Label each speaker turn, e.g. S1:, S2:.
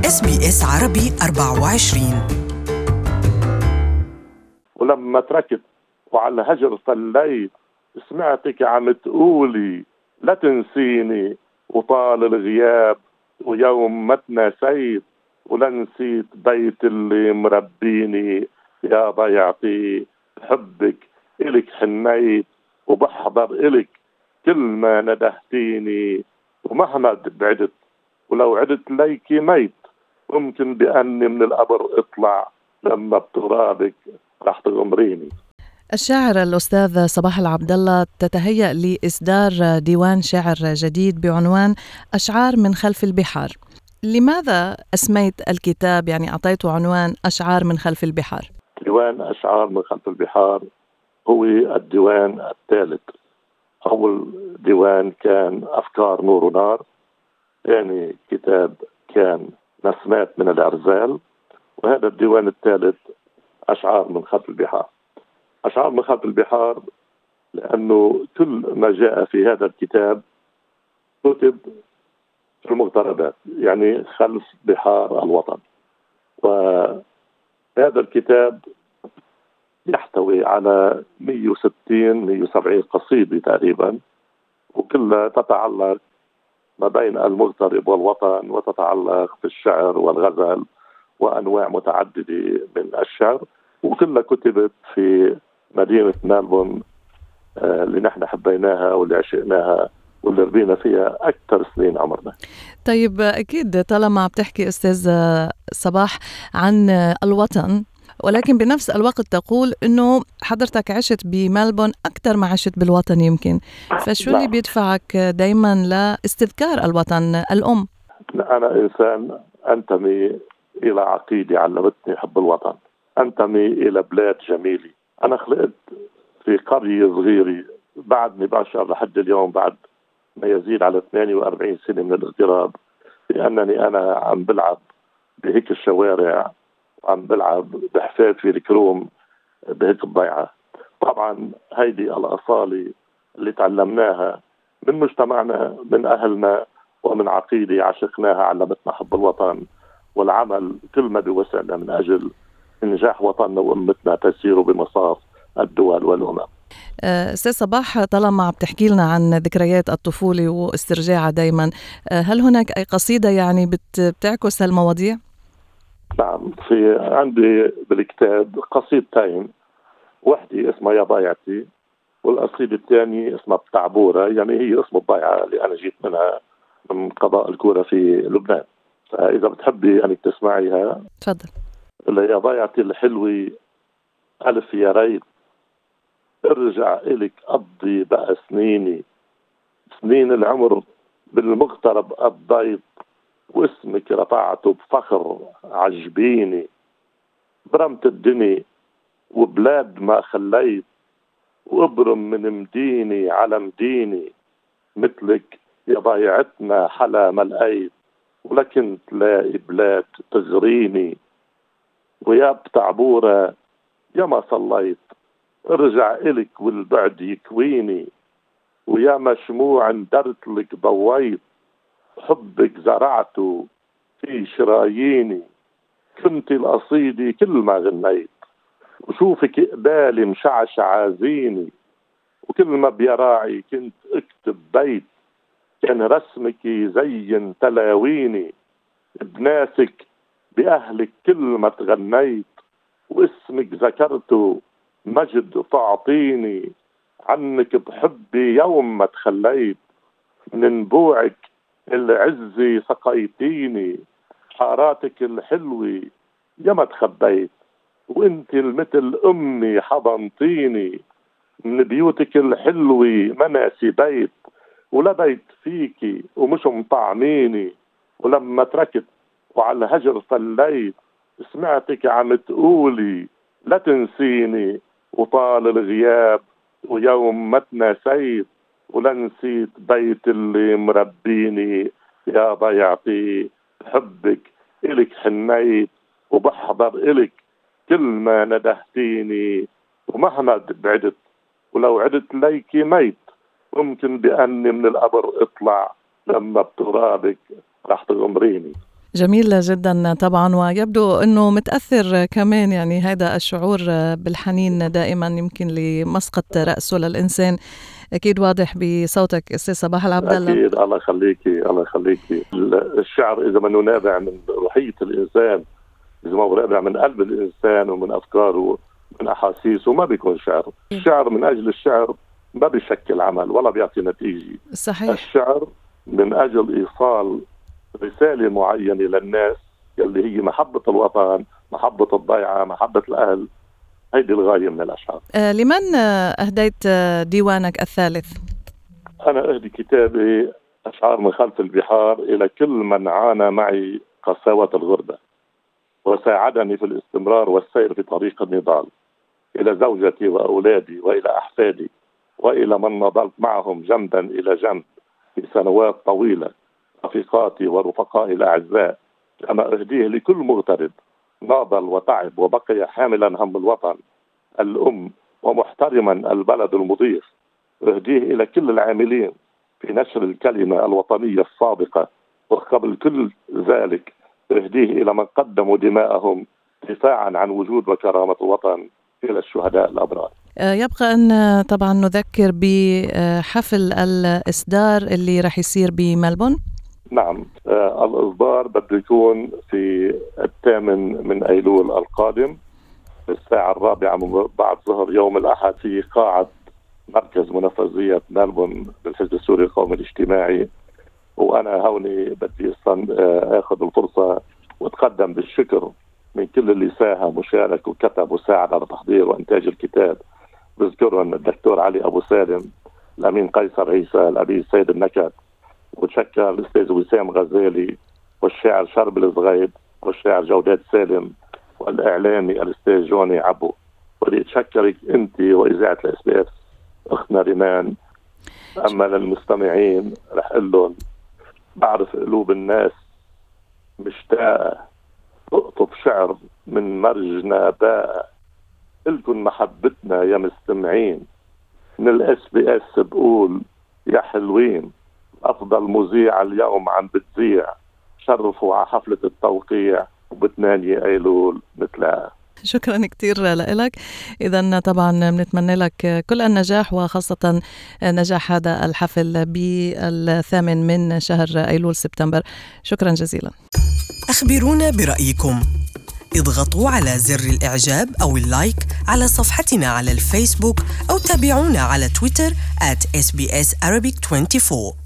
S1: SBS عربي 24.
S2: ولما تركت وعلى هجر صليت، سمعتك عم تقولي لا تنسيني، وطال الغياب ويوم ما تنسيت، ولا نسيت بيت اللي مربيني. يا ضيعتي بحبك إلك حنيت، وبحضر إلك كل ما ندهتيني. ومهما بعدت ولو عدت ليكي ميت، ممكن بأني من القبر اطلع، لما بترابك رح تغمريني.
S3: الشاعر الأستاذ صباح العبدالله تتهيأ لإصدار ديوان شعر جديد بعنوان أشعار من خلف البحار. لماذا أسميت الكتاب، يعني أعطيته عنوان أشعار من خلف البحار؟
S2: ديوان أشعار من خلف البحار هو الديوان الثالث. أول ديوان كان أفكار نور ونار، ثاني كتاب كان نسمات من الأرزال، وهذا الديوان الثالث أشعار من خلف البحار. أشعار من خلف البحار لأنه كل ما جاء في هذا الكتاب كتب في المغتربات، يعني خلف بحار الوطن. وهذا الكتاب يحتوي على 160-170 قصيدة تقريبا، وكلها تتعلق ما بين المغترب والوطن، وتتعلق في الشعر والغزل وأنواع متعددة من الشعر، وكلها كتبت في مدينة ملبورن اللي نحن حبيناها واللي عشقناها واللي ربينا فيها أكثر سنين عمرنا.
S3: طيب أكيد طالما بتحكي أستاذ صباح عن الوطن، ولكن بنفس الوقت تقول إنه حضرتك عشت بملبون أكثر ما عشت بالوطن يمكن، فشو اللي بيدفعك دايما لاستذكار الوطن الأم؟
S2: أنا إنسان أنتمي إلى عقيدة علمتني حب الوطن، أنتمي إلى بلاد جميلة. أنا خلقت في قرية صغيرة، بعدني بشعر لحد اليوم بعد ما يزيد على 42 سنة من الاغتراب لأنني أنا عم بلعب بهيك الشوارع، وعم بلعب بحفافي الكروم بهيك الضيعة. طبعا هيدي الأصالة اللي تعلمناها من مجتمعنا، من أهلنا، ومن عقيدة عشقناها علمتنا حب الوطن والعمل كل ما بوسعنا من أجل إنجاح وطننا وأمتنا تسير بمصاف الدول والأمم.
S3: أستاذ صباح، طالما بتحكي لنا عن ذكريات الطفولة واسترجاعها دايما، هل هناك أي قصيدة يعني بتعكس المواضيع؟
S2: نعم، في عندي بالكتاب قصيدتين، وحدة اسمها يا ضيعتي، والقصيدة الثانية اسمها بتعبورة، يعني هي اسم الضيعة اللي أنا جيت منها من قضاء الكورة في لبنان. فإذا بتحبي يعني تسمعيها
S3: تفضل.
S2: يا ضيعتي الحلوة، ألف يا ريت ارجع إلك قضي بقى سنيني، سنين العمر بالمغترب قضيت، واسمك رفعته بفخر عجبيني. برمت الدنيا وبلاد ما خليت، وابرم من مديني على مديني. مثلك يا ضيعتنا حلا ما لقيت، ولكن تلاقي بلاد تغريني. ويا بتعبورة يا ما صليت، ارجع إلك والبعد يكويني. ويا مشموع اندرت لك ضويت، حبك زرعته في شراييني. كنت القصيدة كل ما غنيت، وشوفك قبالي مشعشع زيني. وكل ما بيراعي كنت اكتب بيت، كان رسمك يزين تلاويني. بناسك بأهلك كل ما تغنيت، واسمك ذكرته مجد تعطيني. عنك بحبي يوم ما تخليت، من نبوعك العزي سقيتيني. حاراتك الحلوة يما تخبيت، وانت المثل امي حضنتيني. من بيوتك الحلوة ما ناسي بيت، ولا بيت فيكي ومش مطعميني. ولما تركت وعلى الهجر صليت، سمعتك عم تقولي لا تنسيني، وطال الغياب ويوم ما تنسيت، ولا نسيت بيت اللي مربيني. يا ضيعتي بحبك إلك حنيت، وبحضر إلك كل ما ندهتيني. ومهما بعدت ولو عدت ليكي ميت، ممكن بأني من القبر اطلع، لما بترابك رح تغمريني.
S3: جميل جدا طبعا، ويبدو أنه متأثر كمان يعني هذا الشعور بالحنين دائما يمكن لمسقط رأسه للإنسان. أكيد واضح بصوتك أستاذ صباح العبد الله.
S2: أكيد، الله يخليكي الله يخليكي. الشعر إذا منه نابع من روحية الإنسان، إذا ما هو نابع من قلب الإنسان ومن أفكاره ومن أحاسيسه ما بيكون شعر. الشعر من أجل الشعر ما بيشكل عمل ولا بيعطي نتيجة.
S3: صحيح.
S2: الشعر من أجل إيصال رسالة معينة للناس اللي هي محبة الوطن، محبة الضيعة، محبة الأهل. هيدي الغاية من الأشعار.
S3: لمن أهديت ديوانك الثالث؟
S2: أنا أهدي كتابي أشعار من خلف البحار إلى كل من عانى معي قساوة الغربة وساعدني في الاستمرار والسير في طريق النضال، إلى زوجتي وأولادي وإلى أحفادي وإلى من نضلت معهم جنبا إلى جنب في سنوات طويلة، رفيقاتي ورفقائي الأعزاء. أنا أهديه لكل مغترب ناضل وتعب وبقي حاملا هم الوطن الأم ومحترما البلد المضيف. أهديه إلى كل العاملين في نشر الكلمة الوطنية الصادقة، وقبل كل ذلك أهديه إلى من قدموا دماءهم دفاعا عن وجود وكرامة الوطن، إلى الشهداء الأبرار.
S3: يبقى أن طبعا نذكر بحفل الإصدار اللي رح يصير بملبون.
S2: نعم، الإصدار بده يكون في 8 من أيلول القادم الساعة 4 من بعد ظهر يوم الأحد في قاعة مركز منفذية ملبون بالحزب السوري القومي الاجتماعي. وأنا هوني بدي أخذ الفرصة وأتقدم بالشكر من كل اللي ساهم وشارك وكتب وساعد على تحضير وإنتاج الكتاب. بذكرهم الدكتور علي أبو سالم، الأمين قيصر عيسى، الأبي سيد النكت، وتشكر الأستاذ وسام غزالي والشاعر شرب الزغيد والشاعر جودات سالم والإعلامي الأستاذ جوني عبو. ودي أتشكرك أنت وإذاعة الأسباب أختنا ريمان. أما للمستمعين رح أقول لهم بعرف قلوب الناس مشتاقة، أقطب شعر من مرجنا باء، إلكن محبتنا يا مستمعين. من الأسباب بقول يا حلوين، أفضل مذيع اليوم عم بتذيع، شرفوا على حفلة التوقيع وب8 أيلول نتلاقى.
S3: شكرا كتير لك. إذن طبعا بنتمنى لك كل النجاح، وخاصة نجاح هذا الحفل ب8 من شهر أيلول سبتمبر. شكرا جزيلا.
S1: أخبرونا برأيكم، اضغطوا على زر الإعجاب أو اللايك على صفحتنا على الفيسبوك، أو تابعونا على تويتر @SBS Arabic 24.